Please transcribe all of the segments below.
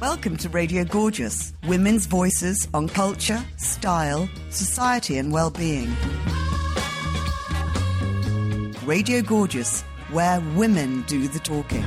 Welcome to Radio Gorgeous, women's voices on culture, style, society and well-being. Radio Gorgeous, where women do the talking.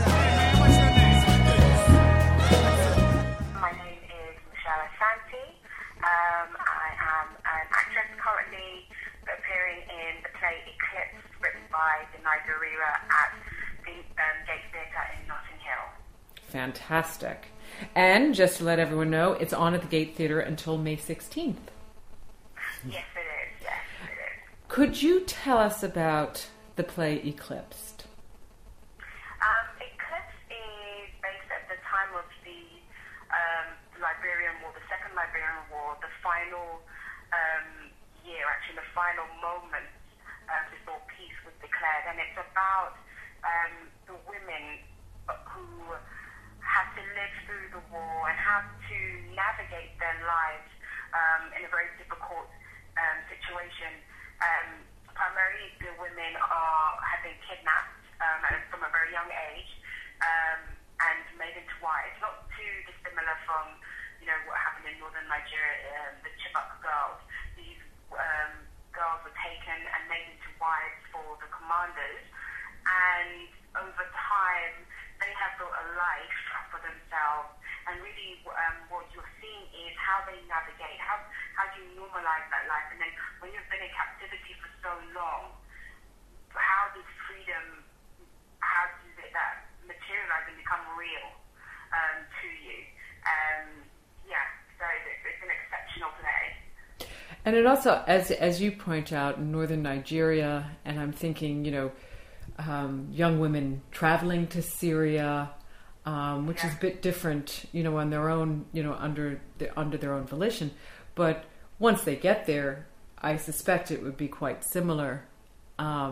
My name is Michelle Asante. I am an actress currently appearing in the play Eclipse, written by Denai Gurira at the Gate Theatre in Notting Hill. Fantastic. And just to let everyone know, it's on at the Gate Theatre until May 16th. Yes, it is. Yes, it is. Could you tell us about the play Eclipsed? Eclipse is based at the time of the Liberian War, the Second Liberian War, the final year, actually the final moment before peace was declared. And it's about the women who had to live through the war and have to navigate their lives in a very difficult situation. Primarily, the women have been kidnapped from a very young age and made into wives. Not too dissimilar from, what happened in northern Nigeria, the Chibok girls. These girls were taken and made into wives for the commanders, and over time they have built a life for themselves. And really, what you're seeing is how they navigate, how do you normalize that life, and then when you've been in captivity for so long, how does freedom, how does that materialize and become real to you? So it's an exceptional play. And it also, as you point out, in northern Nigeria, and I'm thinking, young women traveling to Syria, which is a bit different, on their own, under their own volition. But once they get there, I suspect it would be quite similar. I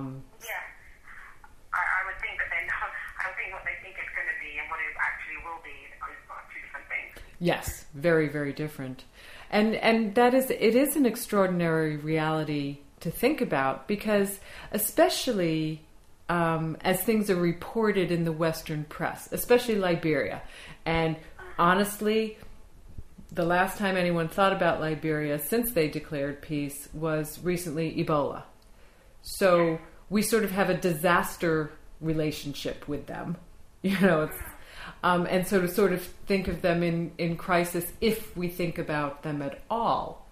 would think that I don't think what they think it's going to be and what it actually will be are two different things. Yes, very, very different. And it is an extraordinary reality to think about, because especially as things are reported in the Western press, especially Liberia. And honestly, the last time anyone thought about Liberia since they declared peace was recently Ebola. So we sort of have a disaster relationship with them, and so to sort of think of them in crisis, if we think about them at all.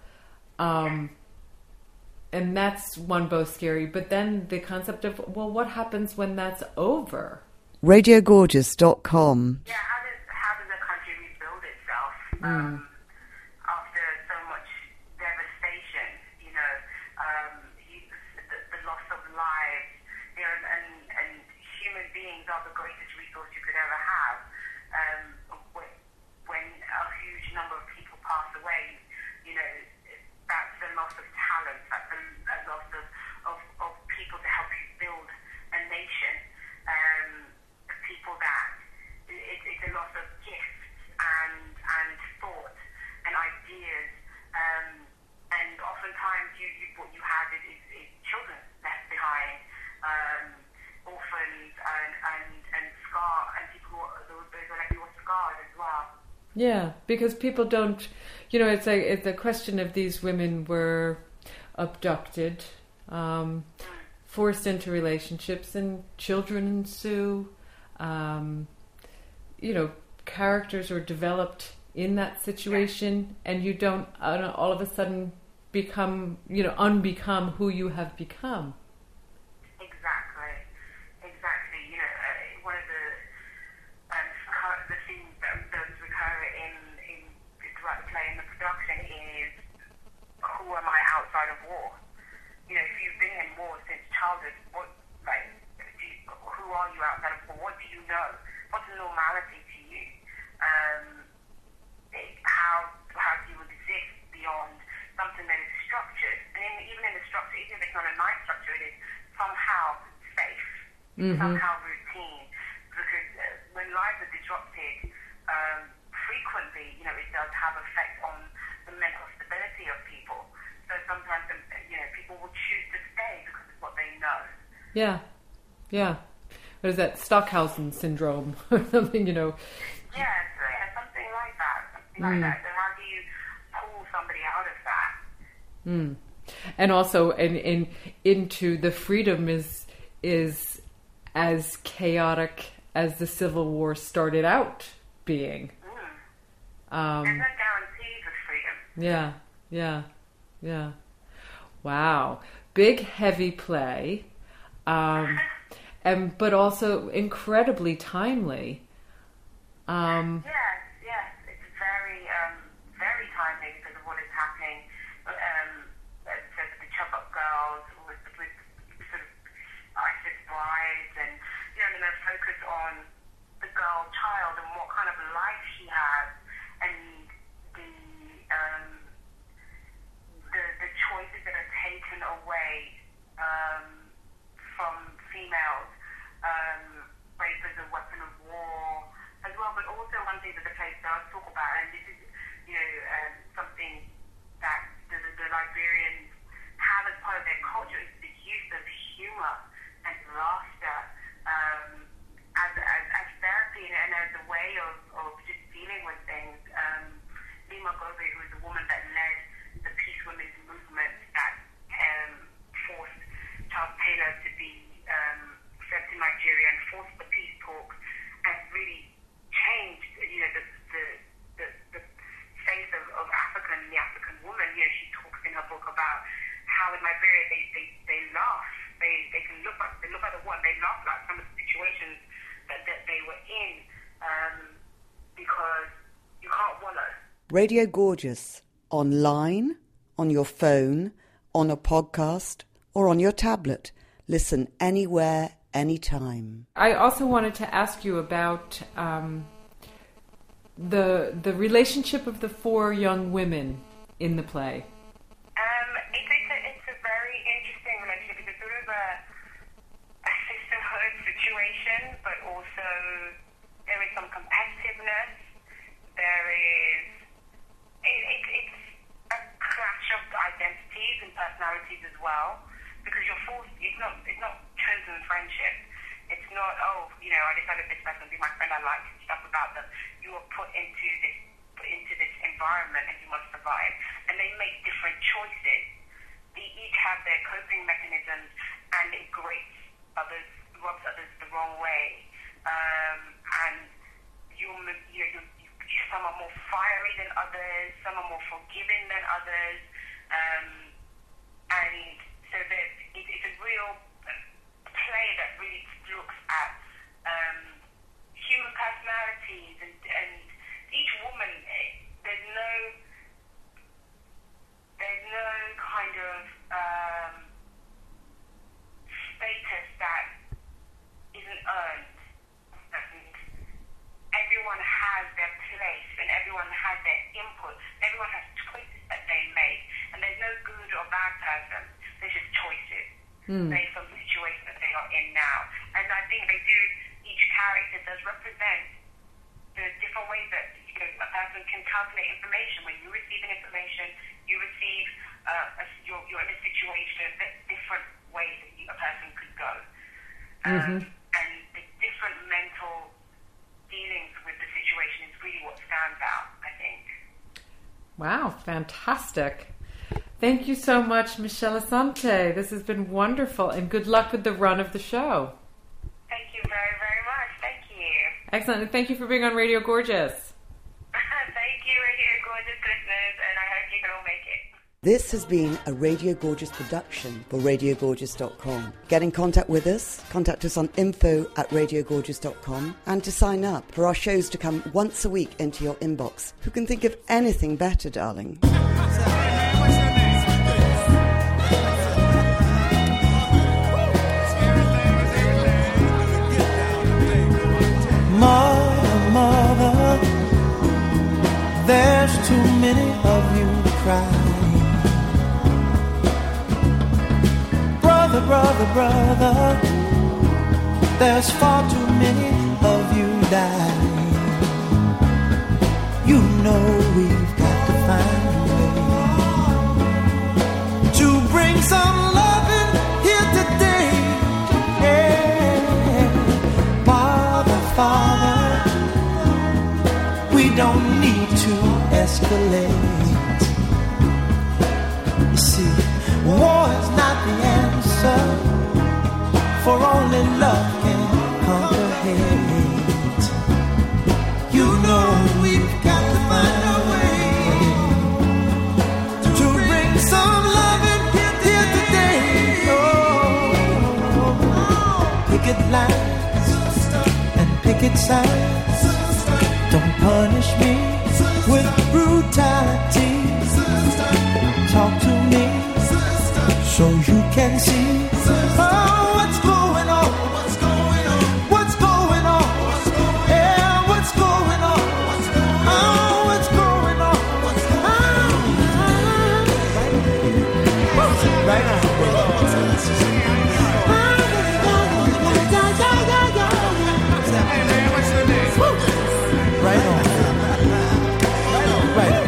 And that's one both scary, but then the concept of, well, what happens when that's over? RadioGorgeous.com. Yeah, how does a country rebuild itself after so much devastation? The loss of lives, and human beings are the greatest resource you could ever have. When a huge number of people pass away, that's a loss of talent, that's a loss of people to help you build a nation. People that it's a loss of gifts and thought and ideas, and oftentimes what you have is children left behind, orphans and scar, and people those are like your scars as well. Yeah, because people don't, it's a question of these women were abducted, forced into relationships, and children ensue. Characters are developed in that situation, and you don't all of a sudden become, unbecome who you have become. Exactly. One of the themes that recur throughout the play and the production is, who am I outside of war? If you've been in war since childhood, who are you outside of war? What do you know? What's normality to you? How do you exist beyond something that is structured? And even in the structure, even if it's not a nice structure, it is somehow safe, somehow routine. Because when lives are disrupted frequently, it does have effect on the mental stability of people. So sometimes, people will choose to stay because it's what they know. Yeah. What is that? Stockhausen syndrome or something, Yeah, something like that. So how do you pull somebody out of that? And also, into the freedom is as chaotic as the Civil War started out being. There's no guarantees of freedom. Yeah. Wow. Big, heavy play, but also incredibly timely. Yes, it's very, very timely because of what is happening. So the Chubbuck girls with sort of ISIS brides, and and then focus on the girl child and what kind of life she has, and the choices that are taken away from females. Rape as a weapon of war as well, but also one thing that the play does talk about, and this is, something that the Liberians have as part of their culture, is the use of humor and laughter as therapy and as a way of just dealing with things. Lima Gobe, who is the woman that led the Peace Women's movement that forced Charles Taylor to be sent to Nigeria and forced the peace talks, and really changed, the face of Africa and the African woman. She talks in her book about how in Liberia they laugh. They can look at the war, they laugh at some of the situations that they were in, because you can't wallow. Radio Gorgeous, online, on your phone, on a podcast, or on your tablet. Listen anywhere, anytime. I also wanted to ask you about the relationship of the four young women in the play. It's a very interesting relationship. It's sort of a sisterhood situation, but also there is some competitiveness. There is it's a clash of identities and personalities as well, because you're forced. It's not chosen friendship. It's not, I decided this person would be my friend, I like stuff about them. You are put into this environment and you must survive. And they make different choices. They each have their coping mechanisms, and it grates others, rubs others the wrong way. And some are more fiery than others, some are more forgiving than others. And so it's a real play that really looks at human personalities, and each woman, there's no kind of status that isn't earned. And everyone has their place, and everyone has their input. Everyone has choices that they make, and there's no good or bad person. There's just choices based on the situation that they are in now. And I think each character does represent the different ways that a person can calculate information. When you receive an information, you receive you're in a situation, there's different ways that a person could go. And the different mental dealings with the situation is really what stands out, I think. Wow, fantastic. Thank you so much, Michelle Asante. This has been wonderful, and good luck with the run of the show. Thank you very, very much. Thank you. Excellent. And thank you for being on Radio Gorgeous. Thank you, Radio Gorgeous listeners, and I hope you can all make it. This has been a Radio Gorgeous production for RadioGorgeous.com. Get in contact with us. Contact us on info@RadioGorgeous.com. And to sign up for our shows to come once a week into your inbox. Who can think of anything better, darling? Mother, there's too many of you crying. Brother, there's far too many of you dying. You know we've got to find a way to bring some loving here today. Yeah. Father, we don't need to escalate. You see, war is not the answer, for only love can conquer hate. You know we've got to find a way to bring some love in here today. Oh, picket lines and picket signs, don't punish me with brutality. Talk to me so you can see what's going on. What's going on? Yeah, what's going on? Oh, what's going on? Right now. Right on. Right on.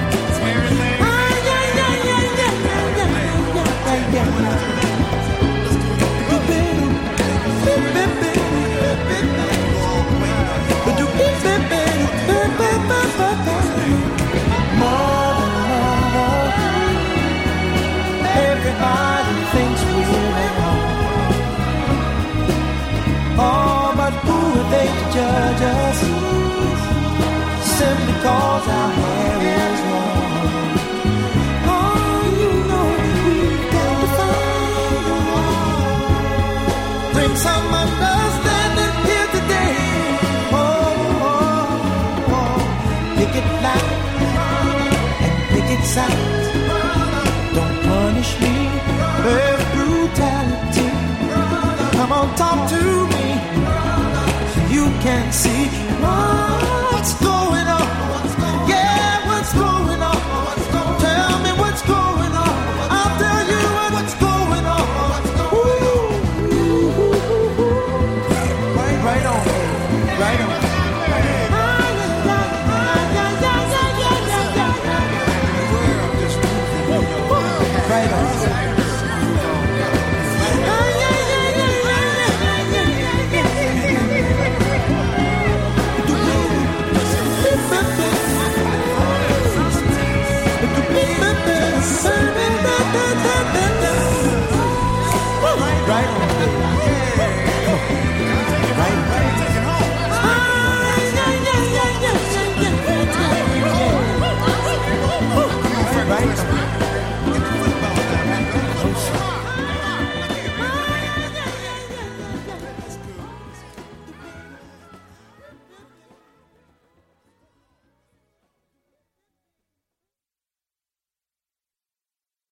Everybody thinks we're wrong. Oh, but who are they to judge us? Simply cause our hair is long. Oh, you know we've got to find a way. Bring some understanding here today. Picket lines and picket signs, don't punish me with brutality. Come on, talk to me so you can see what's going on.